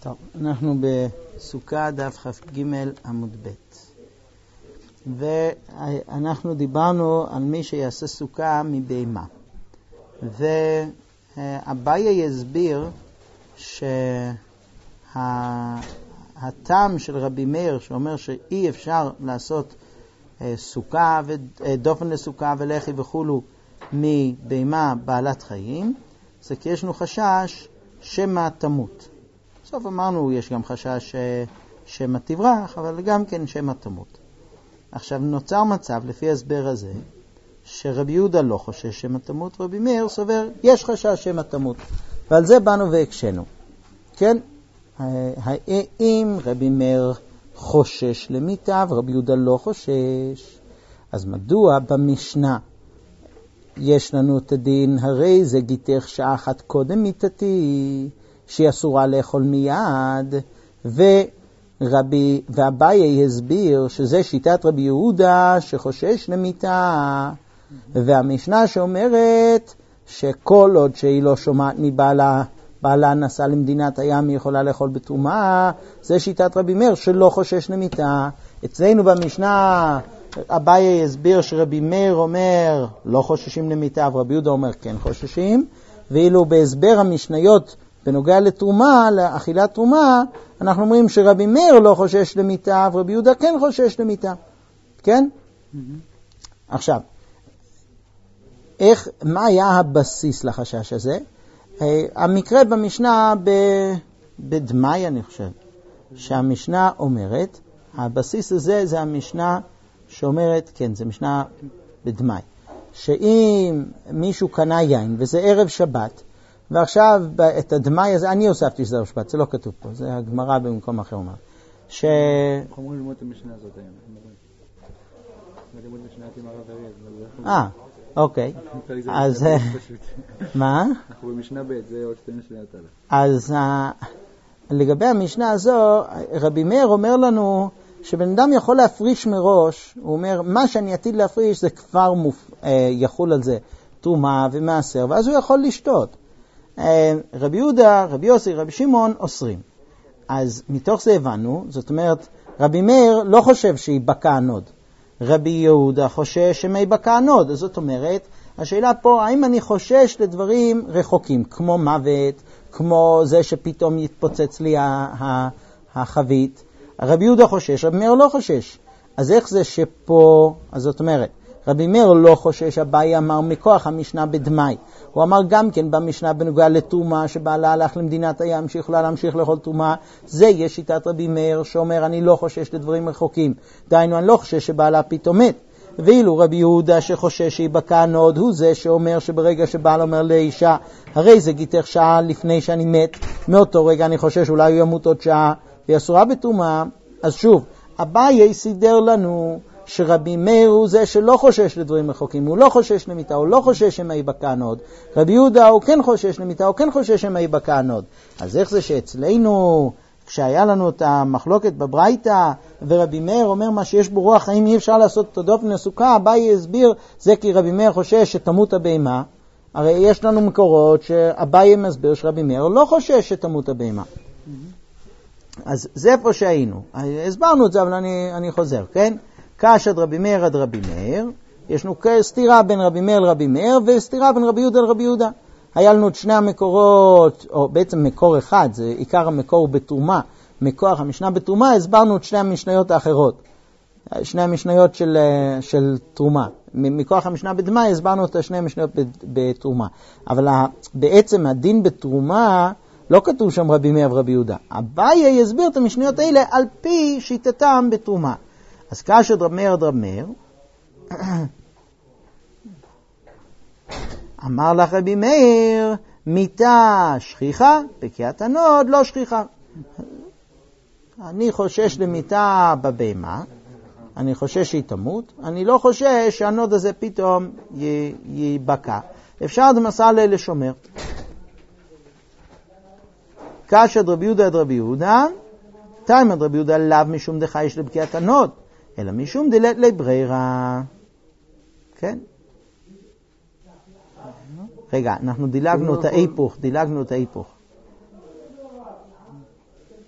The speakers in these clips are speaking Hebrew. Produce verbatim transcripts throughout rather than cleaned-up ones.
טוב, אנחנו בסוכה דף כ"ג עמוד ב', ואנחנו דיברנו על מי שיעשה סוכה מבהמה, ואביי יסביר שהטעם של רבי מאיר שאומר שאי אפשר לעשות סוכה ודופן לסוכה ולחי וכולו מבהמה בעלת חיים, זה כי ישנו חשש שמא תמות. בסוף אמרנו, יש גם חשש שמא תברח, אבל גם כן שמא תמות. עכשיו נוצר מצב, לפי ההסבר הזה, שרבי יהודה לא חושש שמא תמות, רבי מאיר סובר, יש חשש שמא תמות. ועל זה באנו והקשנו. כן? אם רבי מאיר חושש למיתה, ורבי יהודה לא חושש, אז מדוע במשנה יש לנו את הדין, הרי זה גיתך שעה אחת קודם מיתתי, שהיא אסורה לאכול מיד, ורבי, ואביי הסביר שזה שיטת רבי יהודה שחושש למיתה, והמשנה שאומרת שכל עוד שהיא לא שומעת מבעלה, בעלה נסע למדינת הים, היא יכולה לאכול בתרומה, זה שיטת רבי מאיר שלא חושש למיתה. אצלנו במשנה אביי הסביר שרבי מאיר אומר לא חוששים למיתה, ורבי יהודה אומר כן חוששים, ואילו בהסבר המשניות בנוגע לתרומה, לאכילת תרומה, אנחנו אומרים שרבי מאיר לא חושש למיתה, ורבי יהודה כן חושש למיתה. כן? Mm-hmm. עכשיו, איך, מה היה הבסיס לחשש הזה? המקרה במשנה ב, בדמאי, אני חושב, שהמשנה אומרת, הבסיס הזה זה המשנה שאומרת, כן, זה משנה בדמאי, שאם מישהו קנה יין וזה ערב שבת, ועכשיו את הדמאי הזה, אני הוספתי שזה ערב שבת, זה לא כתוב פה, זה הגמרא במקום אחר אומר. ש... אנחנו אומרים ללמוד את המשנה הזאת היום. ללמוד את המשנה עם הרב אריאל. אה, אוקיי. אז... מה? אנחנו במשנה ב', זה עוד שתי משניות עליו. אז לגבי המשנה הזו, רבי מאיר אומר לנו שבן אדם יכול להפריש מראש, הוא אומר, מה שאני עתיד להפריש זה כבר מופ... יחול על זה תרומה ומעשר, ואז הוא יכול לשתות. רבי יהודה, רבי יוסי, רבי שמעון אוסרים. אז מתוך זה הבנו, זאת אומרת, רבי מאיר לא חושב שיבקע נוד. רבי יהודה חושש שיבקע נוד. זאת אומרת, השאלה פה, האם אני חושש לדברים רחוקים, כמו מוות, כמו זה שפתאום יתפוצץ לי החבית. רבי יהודה חושש, רבי מאיר לא חושש. אז איך זה שפה, אז זאת אומרת, רבי מאיר לא חושש, אביי אמר מכוח המשנה בדמאי. הוא אמר גם כן במשנה בנוגע לתרומה שבעלה הלך למדינת הים שיכולה להמשיך לאכול תרומה. זה יש שיטת רבי מאיר שאומר אני לא חושש לדברים רחוקים. דהיינו אני לא חושש שבעלה פתאום מת. ואילו רבי יהודה שחושש שיבקע נוד הוא זה שאומר שברגע שבעל אומר לאישה הרי זה גיתך שעה לפני שאני מת, מאותו רגע אני חושש אולי הוא ימות עוד שעה והיא אסורה בתרומה. אז שוב, אביי סידר לנו שרבי מאיר הוא זה שלא חושש לדברים רחוקים, הוא לא חושש למיתה, הוא לא חושש שמא יבקע נוד. רבי יהודה הוא כן חושש למיתה, הוא כן חושש שמא יבקע נוד. אז איך זה שאצלנו, כשהיה לנו את המחלוקת בברייתא, ורבי מאיר אומר מה שיש בו רוח חיים אי אפשר לעשות את הדופן לסוכה, אביי הסביר, זה כי רבי מאיר חושש שתמות הבהמה. הרי יש לנו מקורות שאביי מסביר שרבי מאיר לא חושש שתמות הבהמה. אז זה איפה שהיינו. הסברנו את זה, אבל אני, אני חוזר, כן? קש עד רבי מאיר עד רבי מאיר, יש לנו סתירה בין רבי מאיר לרבי מאיר, וסתירה בין רבי יהודה לרבי יהודה. היה לנו את שני המקורות, או בעצם מקור אחד, זה עיקר המקור בתרומה, מכוח המשנה בתרומה, הסברנו את שני המשניות האחרות, שני המשניות של, של תרומה. מכוח המשנה בדמאי הסברנו את שני המשניות בתרומה. אבל בעצם הדין בתרומה, לא כתוב שם רבי מאיר ורבי יהודה. אביי יסביר את המשניות האלה על פי שיטתם בתרומה. אז קש עד רבי מאיר עד רבי מאיר, אמר לך רבי מאיר, מיתה שכיחה, בקיעת הנוד לא שכיחה. אני חושש למיתה בבהמה, אני חושש שהיא תמות, אני לא חושש שהנוד הזה פתאום ייבקע. אפשר דמסה לשומר. קש עד רבי יהודה עד רבי יהודה, תיים עד רבי יהודה לאו משום דחייש לבקיעת הנוד, אלא משום דלת לברירה. כן? רגע, אנחנו דילגנו את ההיפוך, דילגנו את ההיפוך.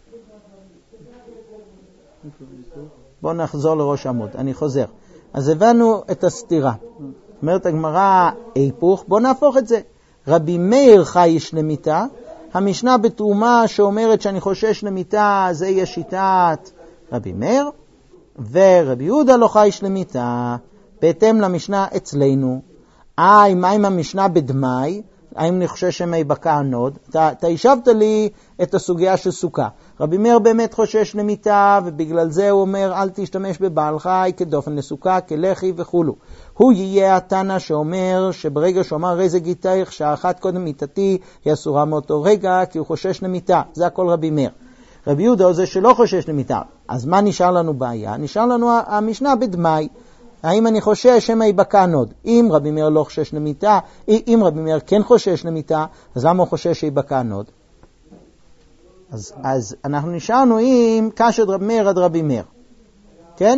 בואו נחזור לראש עמוד, אני חוזר. אז הבנו את הסתירה. אומרת הגמרא היפוך, בואו נהפוך את זה. רבי מאיר חייש למיתה, המשנה בתרומה שאומרת שאני חושש למיתה, זה יהיה שיטת רבי מאיר, ורבי יהודה לא חייש למיתה, בהתאם למשנה אצלנו. איי, מה עם המשנה בדמי? האם אני חושש שמא ייבקע הנוד? אתה, אתה השבת לי את הסוגיה של סוכה. רבי מאיר באמת חושש למיתה, ובגלל זה הוא אומר, אל תשתמש בבעל חי כדופן לסוכה, כלחי וכו'. הוא יהיה התנא שאומר שברגע שהוא אמר רזג איתך, שהאחת קודם מיתתי היא אסורה מאותו רגע, כי הוא חושש למיתה. זה הכל רבי מאיר. רבי יהודה הוא זה שלא חושש למיתה. אז מה נשאר לנו בעיה? נשאר לנו המשנה בדמי. האם אני חושש שמא ייבקע נוד? אם רבי מאיר לא חושש למיתה, אם רבי מאיר כן חושש למיתה, אז למה הוא חושש שיבקע נוד? אז, אז אנחנו נשארנו עם קשת רבי מאיר עד רבי מאיר. כן?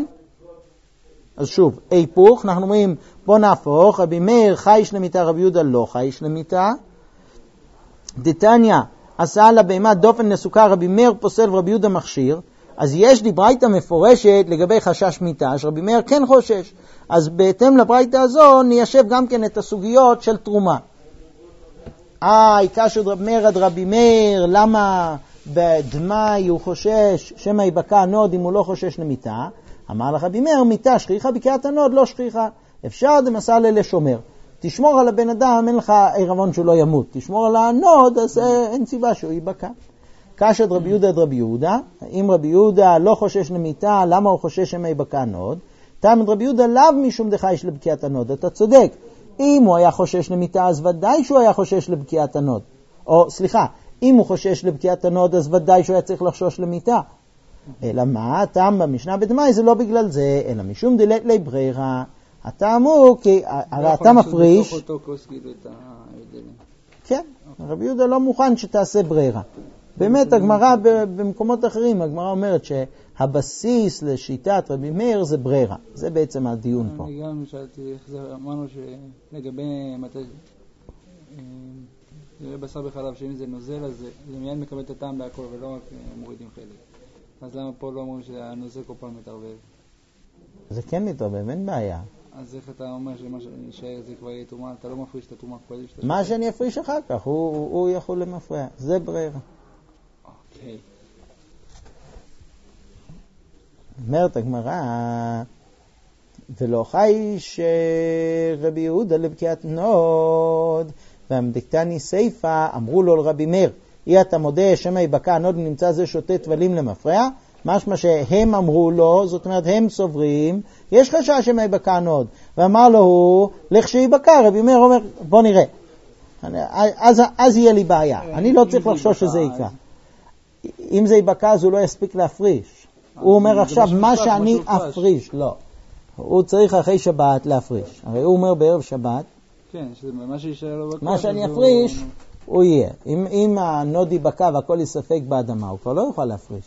אז שוב, היפוך, אנחנו אומרים, בוא נהפוך, רבי מאיר חייש למיתה, רבי יהודה לא חייש למיתה. דתניא, עשה לה בהמה דופן לסוכה, רבי מאיר פוסל ורבי יהודה מכשיר. אז יש לי ברייתא מפורשת לגבי חשש מיתה, שרבי מאיר כן חושש. אז בהתאם לברייתא הזו ניישב גם כן את הסוגיות של תרומה. אה, קשת רבי מאיר עד רבי מאיר, למה בדמי הוא חושש שמא ייבקע הנוד אם הוא לא חושש למיתה? אמר לך רבי מאיר, מיתה שכיחה, בקיעת הנוד לא שכיחה. אפשר דמסלה לשומר. תשמור על הבן אדם, אין לך עירבון שהוא לא ימות. תשמור על הנוד, אז אין סיבה שהוא ייבקע. קשת רבי יהודה עד רבי יהודה, אם רבי יהודה לא חושש למיתה, למה הוא חושש שמא ייבקע הנוד? תלמד רבי יהודה לאו משום דחייש לבקיעת הנוד. אתה צודק, אם הוא היה חושש למיתה, אז ודאי שהוא היה חושש לבקיעת הנוד. או סליחה, אם הוא חושש לבקיעת הנוד, אז ודאי שהוא היה צריך לחשוש למיתה. אלא מה? הטעם במשנה בדמי זה לא בגלל זה, אלא משום דלת לי ברירה. הטעם הוא, כי הרי אתה מפריש... כן, רבי יהודה לא מוכן שתעשה ברירה. באמת הגמרא במקומות אחרים, הגמרא אומרת שהבסיס לשיטת רבי מאיר זה ברירה. זה בעצם הדיון פה. אני גם שאלתי, אמרנו שלגבי מתי... זה בשר בחלב, שאם זה נוזל, אז זה מיד מקבל את הטעם בהכל ולא רק מורידים חלק. אז למה פה לא אומרים שהנוזל כל פעם מתערבב? זה כן מתערבב, אין בעיה. אז איך אתה אומר שמה שנשאר זה כבר יהיה תרומה? אתה לא מפריש את התרומה כבר? מה שאני אפריש אחר כך, הוא, הוא יכול למפריע. זה ברירה. אוקיי. אומרת הגמרא, ולא חייש רבי יהודה לבקיעת נוד, והמדקתני סייפה, אמרו לו לרבי מאיר, אי אתה מודה שמא ייבקע הנוד נמצא זה שותה טבלים למפרע, משמע שהם אמרו לו, זאת אומרת הם סוברים, יש חשש שמא ייבקע הנוד, ואמר לו הוא, לך שיבקע, רבי מאיר אומר, בוא נראה, אז, אז יהיה לי בעיה, אני לא צריך לחשוש שזה יקרה. אם זה ייבקע אז הוא לא יספיק להפריש, הוא אומר עכשיו מה שאני אפריש, לא, הוא צריך אחרי שבת להפריש, הרי הוא אומר בערב שבת, כן, מה שישאר לו בקע, מה שאני אפריש, הוא יהיה. אם, אם הנוד ייבקע והכל יספק באדמה, הוא כבר לא יוכל להפריש.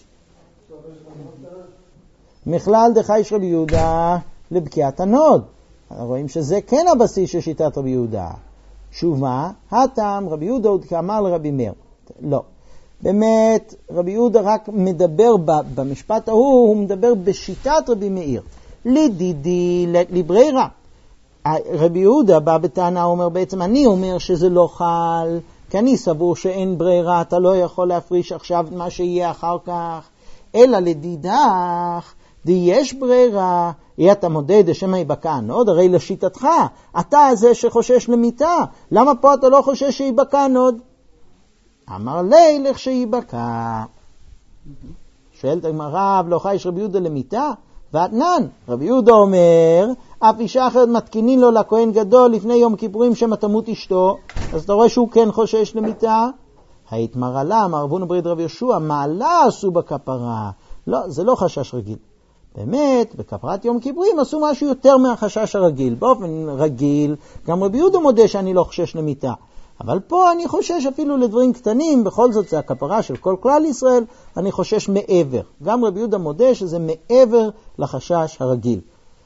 מכלל דחייש רבי יהודה לבקיעת הנוד. רואים שזה כן הבסיס של שיטת רבי יהודה. שוב מה? הטעם רבי יהודה עוד כאמר לרבי מאיר. לא. באמת, רבי יהודה רק מדבר במשפט ההוא, הוא מדבר בשיטת רבי מאיר. לדידי, לברירה. רבי יהודה בא בטענה, הוא אומר בעצם, אני אומר שזה לא חל, כי אני סבור שאין ברירה, אתה לא יכול להפריש עכשיו מה שיהיה אחר כך, אלא לדידך, די יש ברירה, אי אתה מודה דשמא ייבקע הנוד, הרי לשיטתך, אתה זה שחושש למיתה, למה פה אתה לא חושש שיבקע הנוד? אמר לי, לך שיבקע. שואלת הגמרא, ולא חייש רבי יהודה למיתה? ועתנן, רבי יהודה אומר, אף אישה אחרת מתקינין לו לכהן גדול לפני יום כיפורים שמא תמות אשתו, אז אתה רואה שהוא כן חושש למיתה? ההתמרה לה, אמר רבנו ברית רבי יהושע, מעלה עשו בכפרה. לא, זה לא חשש רגיל. באמת, בכפרת יום כיפורים עשו משהו יותר מהחשש הרגיל. באופן רגיל, גם רבי יהודה מודה שאני לא חושש למיתה. אבל פה אני חושש אפילו לדברים קטנים, בכל זאת זה הכפרה של כל כלל ישראל, אני חושש מעבר. גם רבי יהודה מודה שזה מעבר לחשש הרגיל.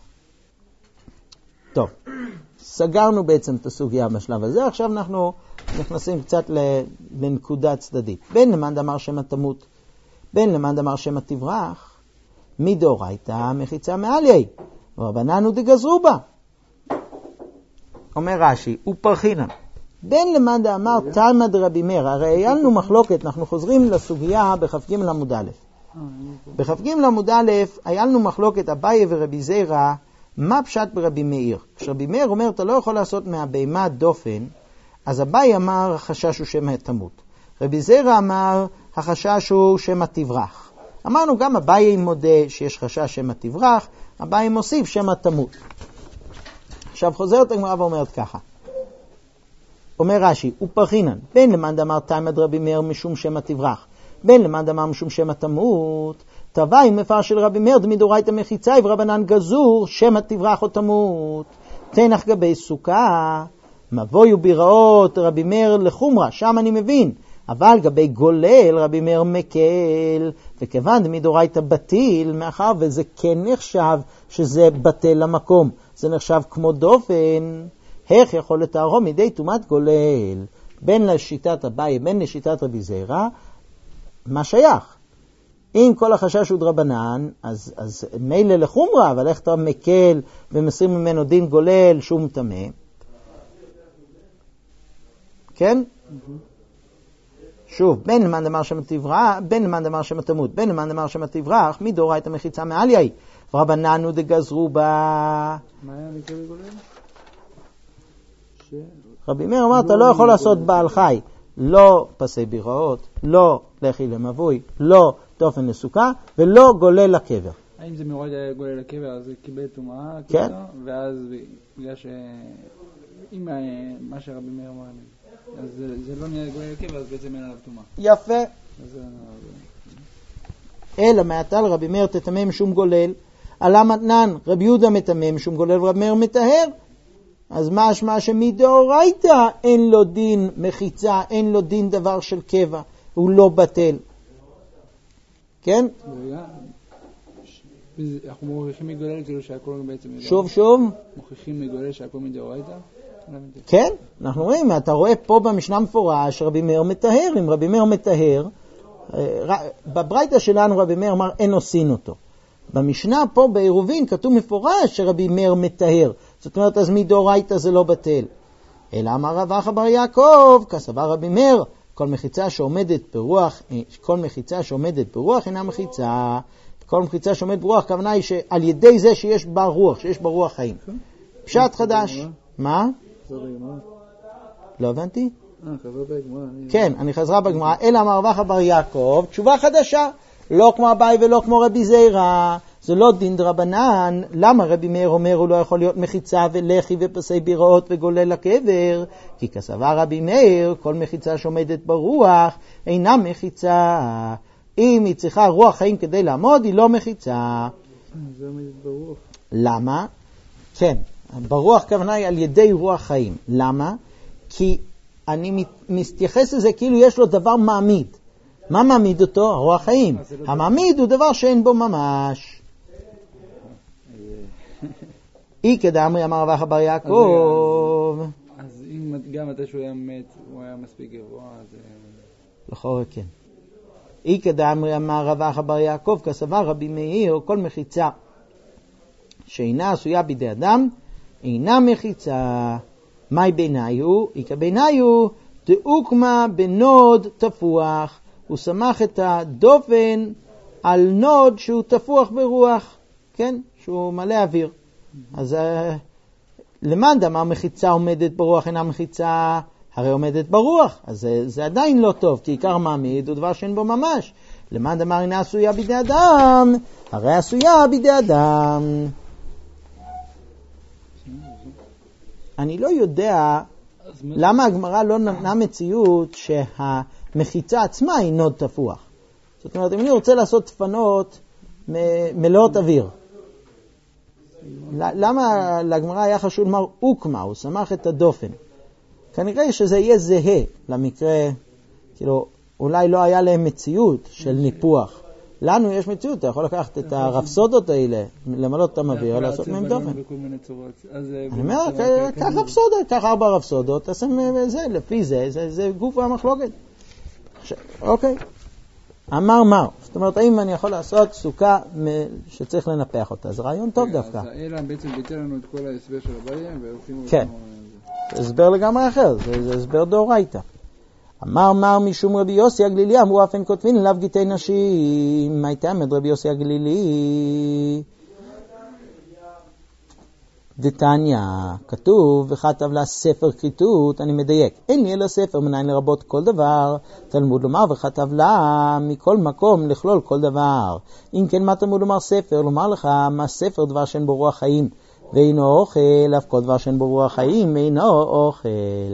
טוב, סגרנו בעצם את הסוגיה בשלב הזה, עכשיו אנחנו נכנסים קצת לנקודה צדדית. בין למאן דאמר שמא תמות, בין למאן דאמר שמא תברח, מדאורייתא מחיצה מעליה, ורבנן הוא דגזרו בה. אומר רש"י, ופרחינן. בין למאן דאמר תלמא דרבי מאיר, הרי היה לנו מחלוקת, אנחנו חוזרים לסוגיה בכ"ג עמוד א'. בכ"ג עמוד א' היה לנו מחלוקת אביי ורבי זירא, מה פשט ברבי מאיר? כשרבי מאיר אומר, אתה לא יכול לעשות מהבהמה דופן, אז אביי אמר, החשש הוא שמא תמות. רבי זירא אמר, החשש הוא שמא תברח. אמרנו גם אביי מודה שיש חשש שמא תברח, אביי מוסיף שמא תמות. עכשיו חוזרת הגמרא ואומרת ככה. אומר רש"י, ופרחינן, בין למאן דאמר תלמא דרבי מאיר משום שמא תברח, בין למאן דאמר משום שמא תמות, תוואי מפרש של רבי מאיר דמדאורייתא מחיצה ורבנן גזור שמא תברח או תמות. תנח גבי סוכה, מבוי וביראות רבי מאיר לחומרה, שם אני מבין. אבל גבי גולל רבי מאיר מקל, וכיוון דמדאורייתא בטיל, מאחר וזה כן נחשב שזה בטל למקום, זה נחשב כמו דופן, איך יכול לתארו מדי טומאת גולל, בין לשיטת אביי, בין לשיטת רבי זירא, מה שייך? אם כל החשש הוא דרבנן, אז, אז מילא לחומרה, אבל איך אתה מקל ומסרים ממנו דין גולל שום טמא? כן? שוב, בין למאן דאמר שמא תברח, בין למאן דאמר שמא תמות, בין למאן דאמר שמא תברח, מדאורייתא מחיצה מעליה, ורבנן הוא דגזרו בה. מה היה מקל גולל? רבי מאיר אמר, אתה לא יכול לעשות בעל חי, לא פסי ביראות, לא לחי למבוי, לא דופן לסוכה, ולא גולל לקבר. האם זה מורד גולל לקבר, אז זה קיבל טומאה, כן. ואז בגלל ש... אם מה שרבי מאיר אמר, אז זה לא נהיה גולל לקבר, אז בעצם אין עליו טומאה. יפה. אלא מעטל רבי מאיר תטמא משום גולל, עלה מתנן, רבי יהודה מטמא משום גולל ורבי מאיר מטהר. אז משמע שמדאורייתא אין לו דין מחיצה, אין לו דין דבר של קבע, הוא לא בטל. כן? אנחנו מוכיחים מגולל כאילו שהכל בעצם... שוב שוב? מוכיחים מגולל שהכל מדאורייתא? כן, אנחנו רואים, אתה רואה פה במשנה מפורש רבי מאיר מטהר, אם רבי מאיר מטהר, בברייתא שלנו רבי מאיר אמר אין עושים אותו. במשנה פה בעירובין כתוב מפורש שרבי מאיר מטהר, זאת אומרת אז מדאורייתא זה לא בטל. אלא אמר רב אחא בר יעקב, כסבר רבי מאיר, כל מחיצה שעומדת ברוח, כל מחיצה שעומדת ברוח אינה מחיצה, כל מחיצה שעומדת ברוח, הכוונה היא שעל ידי זה שיש בה רוח, שיש בה רוח חיים. פשט חדש. מה? לא הבנתי? כן, אני חזרה בגמרא, אלא אמר רב אחא בר יעקב, תשובה חדשה, לא כמו אביי ולא כמו רבי זירא, זה לא דין דרבנן. למה רבי מאיר אומר הוא לא יכול להיות מחיצה ולחי ופסי ביראות וגולל לקבר? כי כסבר רבי מאיר, כל מחיצה שעומדת ברוח אינה מחיצה. אם היא צריכה רוח חיים כדי לעמוד, היא לא מחיצה. זה עומדת ברוח. למה? כן, ברוח כוונה היא על ידי רוח חיים. למה? כי אני מתייחס לזה כאילו יש לו דבר מעמיד. מה מעמיד אותו? רוח חיים. המעמיד הוא דבר שאין בו ממש. אי כדאמרי אמר רב אחא בר יעקב. אז אם גם אתה שהוא היה מת, הוא היה מספיק גבוה, אז... לכאורה כן. אי כדאמרי אמר רב אחא בר יעקב, כסבר רבי מאיר, כל מחיצה שאינה עשויה בידי אדם, אינה מחיצה. מהי ביניו? אי כביניו, דאוקמה בנוד תפוח. הוא שמח את הדופן על נוד שהוא תפוח ברוח, כן? שהוא מלא אוויר. אז למאן דאמר מחיצה עומדת ברוח אינה מחיצה, הרי עומדת ברוח, אז זה, זה עדיין לא טוב, כי עיקר מעמיד הוא דבר שאין בו ממש. למאן דאמר אינה עשויה בידי אדם, הרי עשויה בידי אדם. אני לא יודע למה הגמרא לא נתנה מציאות שהמחיצה עצמה היא נוד תפוח. זאת אומרת, אם אני רוצה לעשות דפנות מלאות אוויר, למה לגמרא היה חשוב לומר אוקמה, הוא שמח את הדופן? כנראה שזה יהיה זהה למקרה, כאילו, אולי לא היה להם מציאות של ניפוח. לנו יש מציאות, אתה יכול לקחת את הרפסודות האלה, למלות את המביר, לעשות מהם דופן. אני אומר, קח רפסודות, קח ארבע רפסודות, תעשה זה, לפי זה, זה גוף המחלוקת. אוקיי. אמר מר, זאת אומרת, האם אני יכול לעשות סוכה שצריך לנפח אותה? זה רעיון טוב דווקא. אז האלה בעצם ביטל לנו את כל ההסבר של הבעיה, ועושים... כן, זה הסבר לגמרי אחר, זה הסבר דאורייתא. אמר מר משום רבי יוסי הגלילי, אמרו אף אין כותבין אליו גיטי נשים. מה הייתה עמד רבי יוסי הגלילי? דתניא, כתוב וכתב לה ספר כריתות, אני מדייק, אין לי אלא ספר, מניין לרבות כל דבר. תלמוד לומר וכתב לה מכל מקום לכלול כל דבר. אם כן, מה תלמוד לומר ספר? לומר לך מה ספר, דבר שאין בו רוח חיים ואינו אוכל, אף כל דבר שאין בו רוח חיים ואינו אוכל.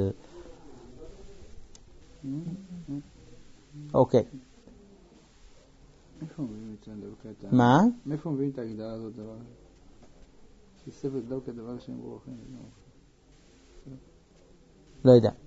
אוקיי. מאיפה מביאים את זה דווקא? מה? מאיפה מביאים את ההגדרה הזאת דבר? שספר דווקא דבר שאין בו רוח חיים ואינו אוכל. לא יודע.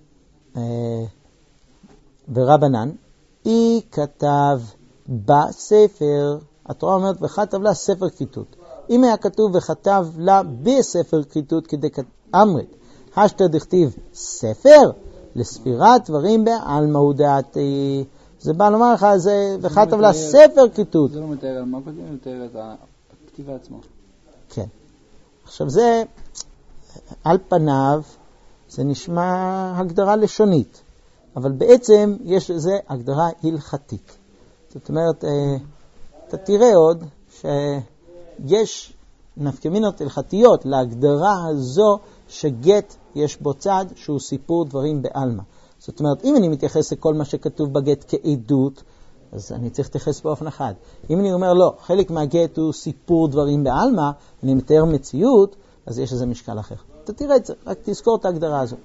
ורבנן, היא כתב בספר, התורה אומרת וכתב לה ספר כריתות. אם היה כתוב וכתב לה בספר כריתות כדי אמרת, השתא דכתיב ספר, לספירת דברים בעלמא הוא דעתי. זה בא לומר לך, זה וכתב לה ספר כריתות. זה לא מתאר על מה קודם, זה מתאר את הכתיבה עצמה. כן. עכשיו זה, על פניו, זה נשמע הגדרה לשונית, אבל בעצם יש לזה הגדרה הלכתית. זאת אומרת, אתה תראה עוד שיש נפקמינות הלכתיות להגדרה הזו שגט יש בו צד שהוא סיפור דברים בעלמא. זאת אומרת, אם אני מתייחס לכל מה שכתוב בגט כעדות, אז אני צריך להתייחס באופן אחד. אם אני אומר לא, חלק מהגט הוא סיפור דברים בעלמא, אני מתאר מציאות, אז יש איזה משקל אחר. אתה תראה את זה, רק תזכור את ההגדרה הזו.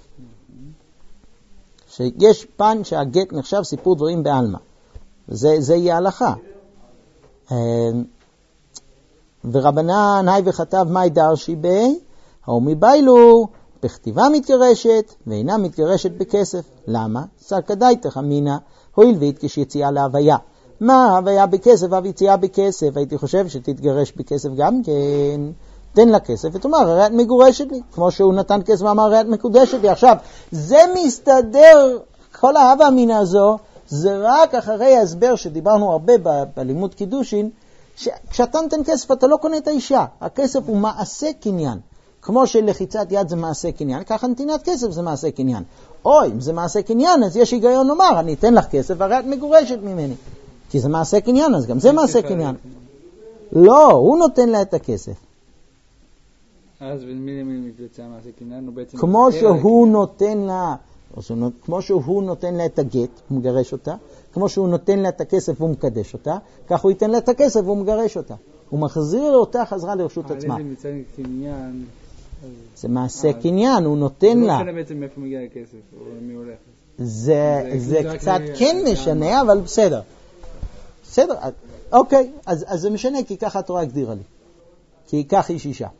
שיש פן שהגט נחשב סיפור דברים בעלמא. זה, זה יהיה הלכה. ורבנן היי וכתב מאי דרשי בי, האו מביילו, בכתיבה מתגרשת ואינה מתגרשת בכסף. למה? סלקא דייתך אמינא, הואיל והתקש יציאה להוויה. מה ההוויה בכסף והיציאה בכסף? הייתי חושב שתתגרש בכסף גם כן. תן לה כסף ותאמר, הרי את מגורשת לי. כמו שהוא נתן כסף ואמר, הרי את מקודשת לי. עכשיו, זה מסתדר, כל האהבה המינה הזו, זה רק אחרי ההסבר שדיברנו הרבה ב- בלימוד קידושין, שכשאתה נותן כסף אתה לא קונה את האישה. הכסף הוא מעשה קניין. כמו שלחיצת יד זה מעשה קניין, ככה נתינת כסף זה מעשה קניין. או אם זה מעשה קניין, אז יש היגיון לומר, אני אתן לך כסף, הרי את מגורשת ממני. כי זה מעשה קניין, אז גם זה מעשה קניין. לא, הוא נותן לה את הכסף. אז מי למי מתבצע מעשה קניין? הוא בעצם... כמו שהוא נותן לה, כמו שהוא נותן לה את הגט, הוא מגרש אותה, כמו שהוא נותן לה את הכסף והוא מקדש אותה, כך הוא ייתן לה את הכסף והוא מגרש אותה. הוא מחזיר אותה חזרה לרשות עצמה. על איזה מצד קניין... זה מעשה קניין, הוא נותן לה. זה לא משנה בעצם מאיפה מגיע הכסף, או מי הולך. זה קצת כן משנה, אבל בסדר. בסדר, אוקיי, אז זה משנה, כי ככה התורה הגדירה לי. כי כך איש אישה.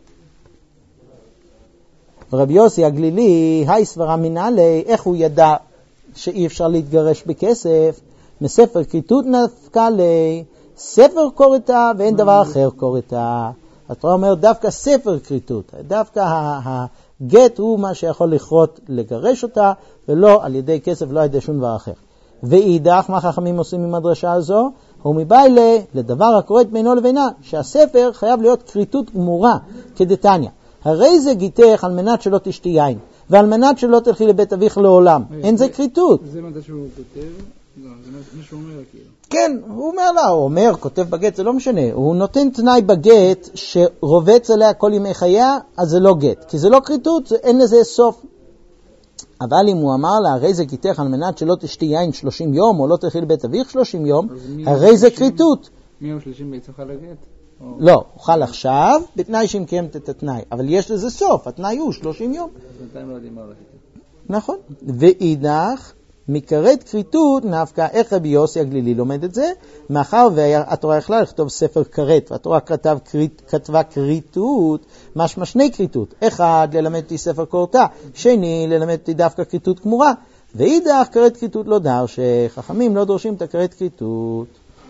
רבי יוסי הגלילי, היי סברה מנהלי, איך הוא ידע שאי אפשר להתגרש בכסף? מספר כריתות נפקא לי, ספר קורתה ואין דבר אחר קורתה. התורה אומר דווקא ספר כריתות, דווקא הגט הוא מה שיכול לכרות לגרש אותה, ולא על ידי כסף, לא על ידי שום דבר אחר. ואידך, מה חכמים עושים עם הדרשה הזו? הוא מביילה לדבר הקוראת בינו לבינה, שהספר חייב להיות כריתות גמורה כדתניא. הרי זה גיתך על מנת שלא תשתי יין, ועל מנת שלא תלכי לבית אביך לעולם. אין זה כריתות. זה מה שהוא כותב? לא, זה מה שהוא אומר כאילו. כן, הוא אומר לה, הוא אומר, כותב בגט, זה לא משנה. הוא נותן תנאי בגט שרובץ עליה כל ימי חייה, אז זה לא גט. כי זה לא כריתות, אין לזה סוף. אבל אם הוא אמר לה, הרי זה גיתך על מנת שלא תשתי יין שלושים יום, או לא תלכי לבית אביך שלושים יום, הרי זה כריתות. מי הוא שלושים בעצם חל הגט? לא, הוא חל עכשיו, בתנאי שהיא מקיימת את התנאי. אבל יש לזה סוף, התנאי הוא שלושים יום. אז בינתיים לא יודעים מה הולך איתו. נכון. ואידך, מקראת כריתות נפקא, איך רבי יוסי הגלילי לומד את זה? מאחר והתורה יכלה לכתוב ספר כרת, והתורה כתב, כתבה כריתות, משמע שני כריתות. אחד, ללמד אותי ספר קורתה, שני, ללמד אותי דווקא כריתות כמורה. ואידך, כרת כריתות לא דרש, שחכמים לא דורשים את הכרת כריתות.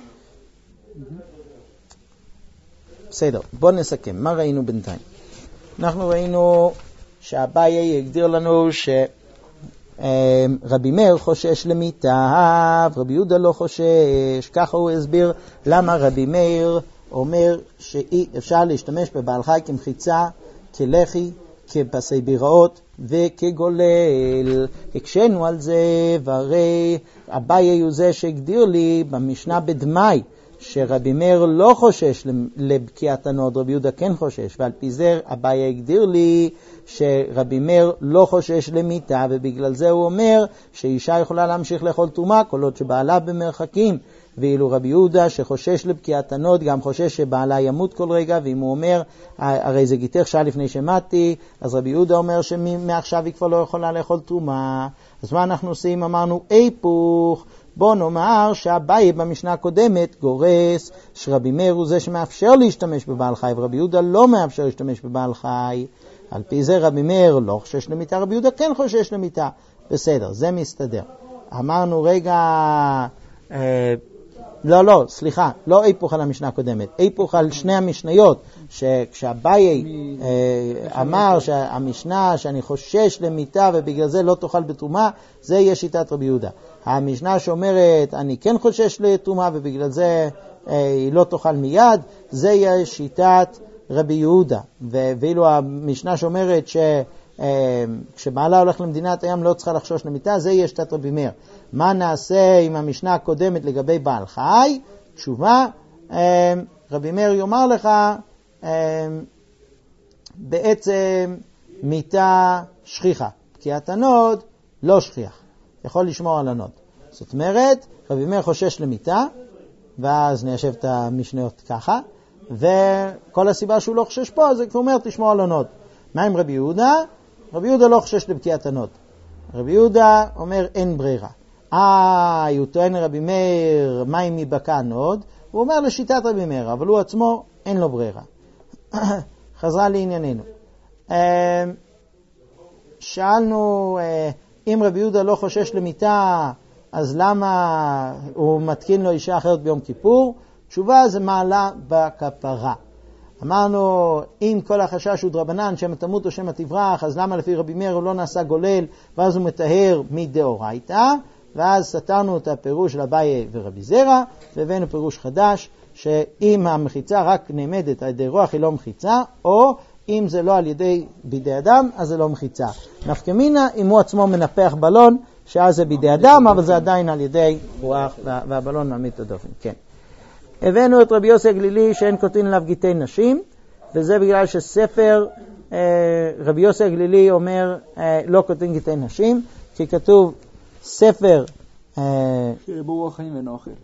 בסדר, בואו נסכם. מה ראינו בינתיים? אנחנו ראינו שהבעיה הגדיר לנו ש... רבי מאיר חושש למיטה, רבי יהודה לא חושש. ככה הוא הסביר למה רבי מאיר אומר שאי אפשר להשתמש בבעל חי כמחיצה, כלחי, כפסי ביראות וכגולל. הקשנו על זה, והרי אביי הוא זה שהגדיר לי במשנה בדמאי שרבי מאיר לא חושש לבקיעת הנוד, רבי יהודה כן חושש, ועל פי זה אביי הגדיר לי שרבי מאיר לא חושש למיטה, ובגלל זה הוא אומר שאישה יכולה להמשיך לאכול טומאה כל עוד שבעלה במרחקים, ואילו רבי יהודה שחושש לבקיעת הנוד גם חושש שבעלה ימות כל רגע, ואם הוא אומר הרי זה גיתך שעה לפני שמתי, אז רבי יהודה אומר שמעכשיו היא כבר לא יכולה לאכול טומאה. אז מה אנחנו עושים? אמרנו היפוך. בוא נאמר שאביי במשנה הקודמת גורס שרבי מאיר הוא זה שמאפשר להשתמש בבעל חי, ורבי יהודה לא מאפשר להשתמש בבעל חי. על פי זה רבי מאיר לא חושש למיטה, רבי יהודה כן חושש למיטה. בסדר, זה מסתדר. אמרנו רגע, אה, לא, לא, סליחה, לא היפוך על המשנה הקודמת, היפוך על שני המשניות, שכשאביי אה, אמר שהמשנה שאני חושש למיטה ובגלל זה לא תאכל בתרומה, זה יהיה שיטת רבי יהודה. המשנה שאומרת אני כן חושש לתרומה ובגלל זה אה, היא לא תאכל מיד, זה יהיה שיטת רבי יהודה. ואילו המשנה שאומרת שכשבעלה הולך למדינת הים לא צריכה לחשוש למיטה, זה יהיה שיטת רבי מאיר. מה נעשה עם המשנה הקודמת לגבי בעל חי? תשובה, רבי מאיר יאמר לך בעצם מיטה שכיחה, בקיעת הנוד לא שכיח, יכול לשמור על הנוד. זאת אומרת, רבי מאיר חושש למיטה, ואז ניישב את המשניות ככה, וכל הסיבה שהוא לא חושש פה, זה אומר תשמור על הנוד. מה עם רבי יהודה? רבי יהודה לא חושש לבקיעת הנוד. רבי יהודה אומר אין ברירה. אה, הוא טוען רבי מאיר, מה אם יבקע הנוד? הוא אומר לשיטת רבי מאיר, אבל הוא עצמו אין לו ברירה. חזרה לענייננו. שאלנו, אם רבי יהודה לא חושש למיטה, אז למה הוא מתקין לו אישה אחרת ביום כיפור? תשובה, זה מעלה בכפרה. אמרנו, אם כל החשש הוא דרבנן, שמא תמות או שמא תברח, אז למה לפי רבי מאיר הוא לא נעשה גולל, ואז הוא מטהר מדאורייתא, ואז סתרנו את הפירוש של אביי ורבי זרע, והבאנו פירוש חדש, שאם המחיצה רק נעמדת על ידי רוח היא לא מחיצה, או אם זה לא על ידי בידי אדם, אז זה לא מחיצה. נפקא מינה, אם הוא עצמו מנפח בלון, שאז זה בידי אדם, אבל זה עדיין על ידי רוח, והבלון מעמיד את הדופן. כן. הבאנו את רבי יוסי הגלילי שאין כותבים עליו גיטי נשים, וזה בגלל שספר רבי יוסי הגלילי אומר לא כותבים גיטי נשים, כי כתוב ספר שיהיה בו רוח חיים ואינו אוכל.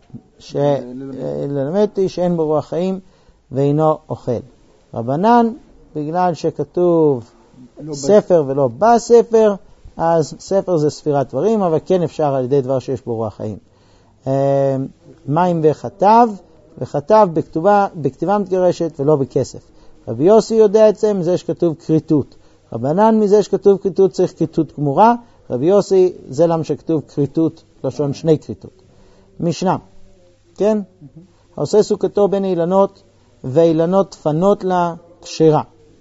שלמדתי שאין בו רוח חיים ואינו אוכל. רבנן, בגלל שכתוב ספר ולא בספר, אז ספר זה ספירת דברים, אבל כן אפשר על ידי דבר שיש בו רוח חיים. מים וחטב, וחטב בכתובה, בכתיבה מתגרשת ולא בכסף. רבי יוסי יודע את זה מזה שכתוב קריטות. רבנן מזה שכתוב קריטות צריך קריטות גמורה, רבי יוסי זה למה שכתוב קריטות, לשון שני קריטות. משנה, כן? העושה סוכתו בין אילנות ואילנות תפנות לה כשרה.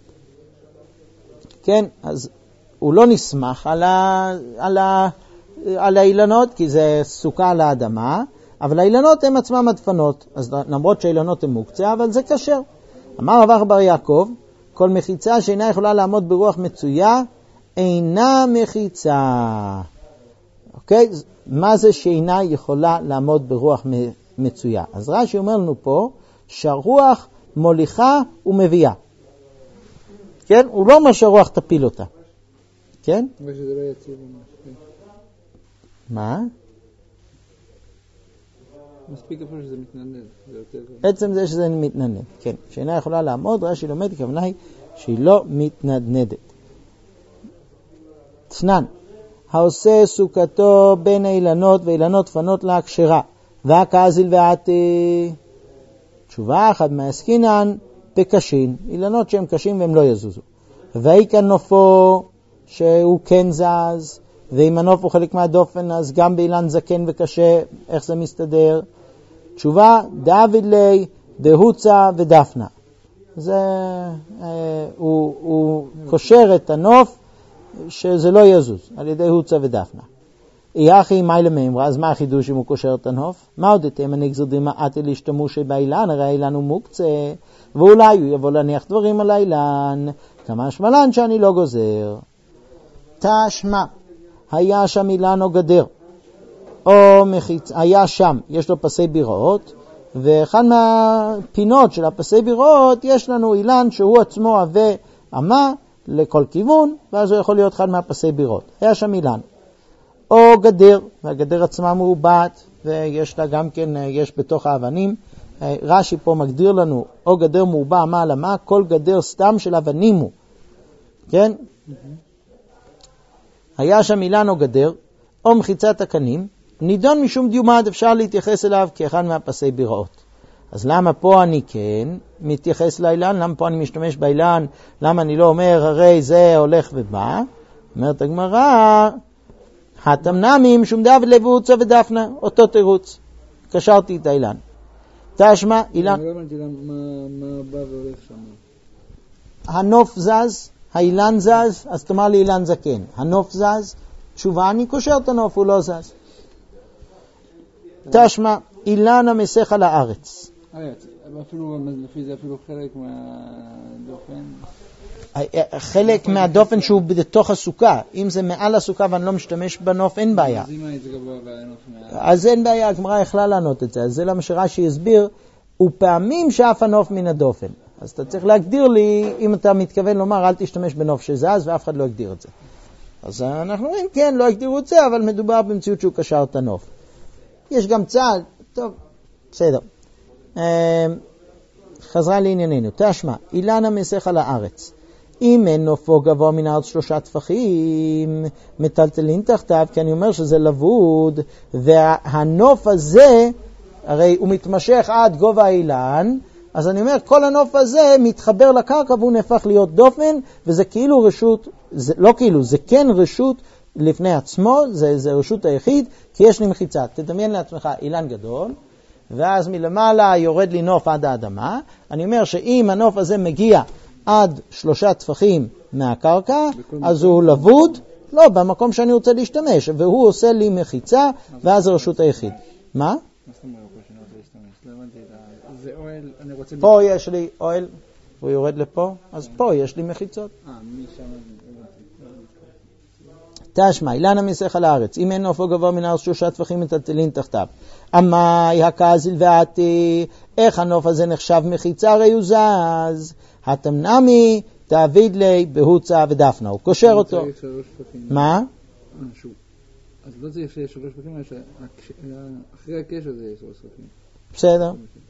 כן, אז הוא לא נסמך על, ה, על, ה, על האילנות, כי זה סוכה על האדמה, אבל האילנות הם עצמם הדפנות, אז למרות שהאילנות הם מוקצה, אבל זה כשר. אמר רב אחא בר יעקב, כל מחיצה שאינה יכולה לעמוד ברוח מצויה, אינה מחיצה. אוקיי? מה זה שאינה יכולה לעמוד ברוח מצויה? אז רש"י אומר לנו פה, שהרוח מוליכה ומביאה. כן? הוא לא אומר שהרוח תפיל אותה. כן? ושזה לא יציב ממש. מה? מספיק אפילו שזה מתנדנד. בעצם זה שזה מתנדנד. כן. שאינה יכולה לעמוד, רש"י לומד, הכוונה היא שהיא לא מתנדנדת. תנן, העושה סוכתו בין אילנות ואילנות תפנות לה כשרה, והקזיל ועתי. תשובה אחת מהסקינן בקשין, אילנות שהם קשים והם לא יזוזו. והיא כאן נופו שהוא כן זז, ואם הנוף הוא חלק מהדופן, אז גם באילן זקן וקשה, איך זה מסתדר? תשובה, דוד לי, דהוצה ודפנה. זה, אה, הוא, הוא קושר את הנוף שזה לא יזוז, על ידי הוצא ודפנה. יחי מי למאמרה, אז מה החידוש אם הוא קושר את הנוף? מה עוד אתם הנגזר דמעתי להשתמושי באילן, הרי האילן הוא מוקצה, ואולי הוא יבוא להניח דברים על האילן, כמה שמלן שאני לא גוזר. תשמע, היה שם אילן או גדר, או מחיץ, היה שם, יש לו פסי בירות, ואחד מהפינות של הפסי בירות יש לנו אילן שהוא עצמו עווה אמה לכל כיוון, ואז הוא יכול להיות אחד מהפסי בירות. היה שם אילן. או גדר, והגדר עצמה מעובעת, ויש לה גם כן, יש בתוך האבנים. רש"י פה מגדיר לנו, או גדר מעובע אמה על אמה, כל גדר סתם של אבנים הוא. כן? היה שם אילן או גדר, או מחיצת הקנים, נידון משום דיומד, אפשר להתייחס אליו כאחד מהפסי בירות. אז למה פה אני כן מתייחס לאילן? למה פה אני משתמש באילן? למה אני לא אומר, הרי זה הולך ובא? אומרת הגמרא, התמנמי משום דוד לבוצה ודפנה, אותו תירוץ. קשרתי את האילן. תשמע, אילן... אני לא הבנתי מה בא והולך שם. הנוף זז, האילן זז, אז תאמר לי אילן זקן. הנוף זז, תשובה, אני קושר את הנוף, הוא לא זז. תשמע, אילן המסך על הארץ. אפילו, לפי זה אפילו חלק מהדופן. חלק מהדופן שהוא בתוך הסוכה. אם זה מעל הסוכה ואני לא משתמש בנוף, אין בעיה. אז אם זה גבוה והנוף מעל. אז אין בעיה, הגמרא יכלה לענות את זה. אז זה למה שרש"י הסביר, ופעמים שאף הנוף מן הדופן. אז אתה צריך להגדיר לי, אם אתה מתכוון לומר, אל תשתמש בנוף שזז, ואף אחד לא יגדיר את זה. אז אנחנו אומרים, כן, לא יגדירו את זה, אבל מדובר במציאות שהוא קשר את הנוף. יש גם צעד, טוב, בסדר. חזרה לענייננו. תשמע, אילן המסך על הארץ. אם אין נופו גבוה מן הארץ שלושה טפחים, מטלטלין תחתיו, כי אני אומר שזה לבוד, והנוף הזה, הרי הוא מתמשך עד גובה האילן, אז אני אומר, כל הנוף הזה מתחבר לקרקע והוא נהפך להיות דופן, וזה כאילו רשות, זה, לא כאילו, זה כן רשות לפני עצמו, זה, זה רשות היחיד, כי יש לי מחיצה. תדמיין לעצמך אילן גדול, ואז מלמעלה יורד לי נוף עד האדמה. אני אומר שאם הנוף הזה מגיע עד שלושה טפחים מהקרקע, אז הוא לבוד, לא, במקום שאני רוצה להשתמש, והוא עושה לי מחיצה, ואז זה רשות היחיד. מה? מה זאת אומרת פה שאני רוצה להשתמש? לא הבנתי את ה... זה אוהל, אני רוצה... פה יש לי אוהל, הוא יורד לפה, אז פה יש לי מחיצות. אה, מי שם... תשמע, אילן המסך על הארץ, אם אין נופו גבוה מן הארץ שלושה טפחים מטלטלין תחתיו. אמי הקזיל ועתי, איך הנוף הזה נחשב מחיצה? הרי הוא זז. התמנמי תעביד לי בהוצה ודפנה, הוא קושר אותו. מה? אז לא צריך שיש שלוש פחים, אחרי הקשר זה יש שלוש פחים. בסדר.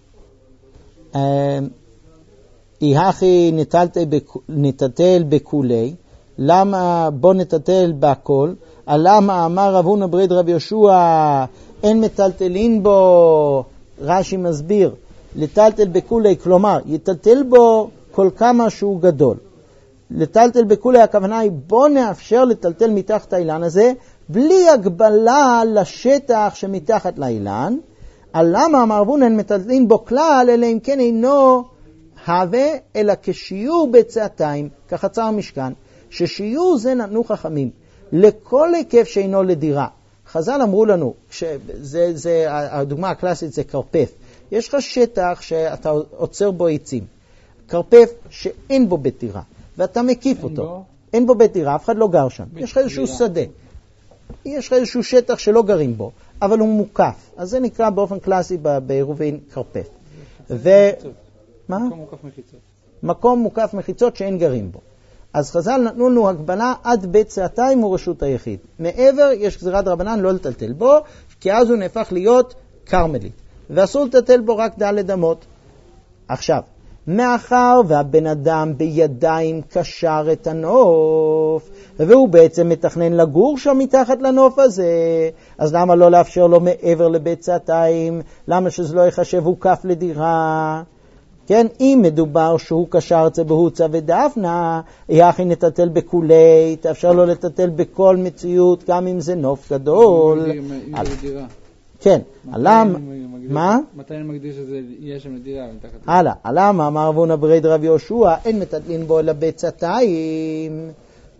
איהכי נטטל בכולי, למה בוא נטטל בהכל? למה אמר רב הונא ברד רב יהושע אין מטלטלין בו? רש"י מסביר, לטלטל בכולי, כלומר יטלטל בו כל כמה שהוא גדול. לטלטל בכולי הכוונה היא בוא נאפשר לטלטל מתחת האילן הזה בלי הגבלה לשטח שמתחת לאילן. למה אמר רב הונא אין מטלטלין בו כלל, אלא אם כן אינו הווה אלא כשיעור בצעתיים, כחצר משכן, ששיעור זה נתנו חכמים לכל היקף שאינו לדירה. חז"ל אמרו לנו, זה, זה, הדוגמה הקלאסית זה קרפף. יש לך שטח שאתה עוצר בו עצים, קרפף שאין בו בית דירה, ואתה מקיף אין אותו. בו? אין בו בית דירה, אף אחד לא גר שם. יש לך איזשהו שדה. יש לך איזשהו שטח שלא גרים בו, אבל הוא מוקף. אז זה נקרא באופן קלאסי בעירובין קרפף. ו... מה? מקום מוקף מחיצות. מקום מוקף מחיצות שאין גרים בו. אז חז"ל נתנו לנו הגבלה עד בית צעתיים הוא רשות היחיד. מעבר יש גזירת רבנן לא לטלטל בו, כי אז הוא נהפך להיות קרמלית. ואסור לטלטל בו רק דלת אמות. עכשיו, מאחר והבן אדם בידיים קשר את הנוף, והוא בעצם מתכנן לגור שם מתחת לנוף הזה, אז למה לא לאפשר לו מעבר לבית צעתיים? למה שזה לא יחשב הוא כף לדירה? כן, אם מדובר שהוא קשר את זה בהוצה ודפנה, יחי נטטל בכולי, תאפשר לו לטטל בכל מציאות, גם אם זה נוף גדול. אם זה לדירה. כן, למה? מה? מתי אני מגדיר שזה יהיה שם לדירה? הלאה, למה אמר רב הונא ברד רב יהושע, אין מטטלין בו אלא בית צעתיים.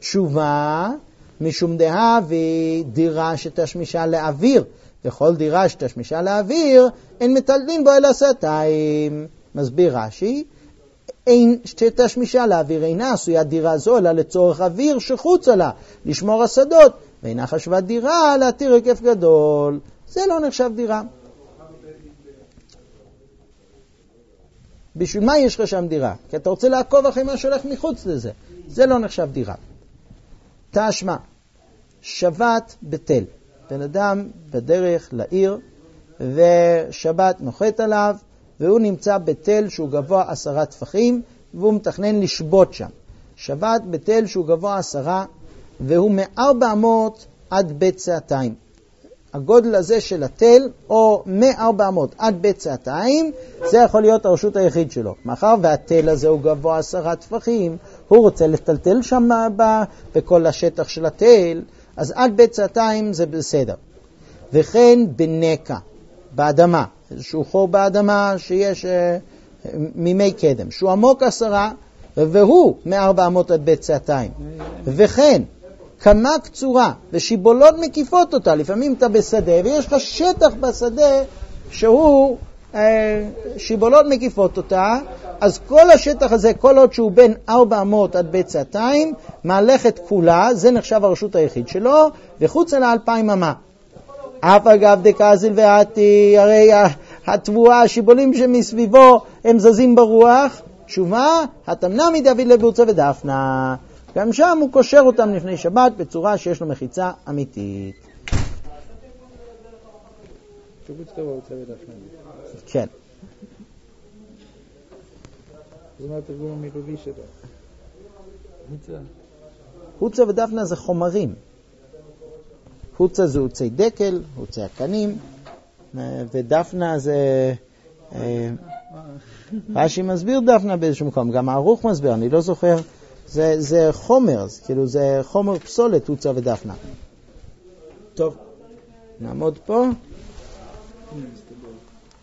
תשובה, משום דהבי דירה שתשמישה לאוויר, וכל דירה שתשמישה לאוויר, אין מטלטלין בו אלא סעתיים. מסביר רש"י, אין שתשמישה לאוויר אינה עשויה דירה זו, אלא לצורך אוויר שחוצה לה, לשמור השדות, ואינה חשבה דירה להתיר היקף גדול. זה לא נחשב דירה. בשביל מה יש לך שם דירה? כי אתה רוצה לעקוב אחרי מה שהולך מחוץ לזה. זה לא נחשב דירה. תשמע, שבת בתל. בן אדם בדרך לעיר, ושבת נוחת עליו, והוא נמצא בתל שהוא גבוה עשרה טפחים, והוא מתכנן לשבות שם. שבת בתל שהוא גבוה עשרה, והוא מארבע מאות עד בית צעתיים. הגודל הזה של התל, או מארבע מאות עד בית צעתיים, זה יכול להיות הרשות היחיד שלו. מאחר והתל הזה הוא גבוה עשרה טפחים, הוא רוצה לטלטל שם בכל השטח של התל, אז עד בית צעתיים זה בסדר. וכן בנקע, באדמה, איזשהו חור באדמה שיש uh, מימי קדם, שהוא עמוק עשרה, והוא מארבע מאות עד בית צעתיים. וכן, כמה קצורה ושיבולות מקיפות אותה, לפעמים אתה בשדה ויש לך שטח בשדה שהוא אה, שיבולות מקיפות אותה, אז כל השטח הזה, כל עוד שהוא בין ארבע מאות עד בית צעתיים, מהלכת כולה, זה נחשב הרשות היחיד שלו, וחוץ על האלפיים אמה. אף אגב דקזיל ועתי, הרי התבואה, השיבולים שמסביבו הם זזים ברוח, תשובה, התמנה מדוד לבורצה ודפנה. גם שם הוא קושר אותם לפני שבת בצורה שיש לו מחיצה אמיתית. כן. זה מה התרגום המילולי שלו? הוצה ודפנה זה חומרים. הוצה זה הוצי דקל, הוצי הקנים, ודפנה זה... רש"י מסביר דפנה באיזשהו מקום, גם הערוך מסביר, אני לא זוכר. זה, זה חומר, כאילו זה חומר פסולת, הוצה ודפנה. טוב, נעמוד פה.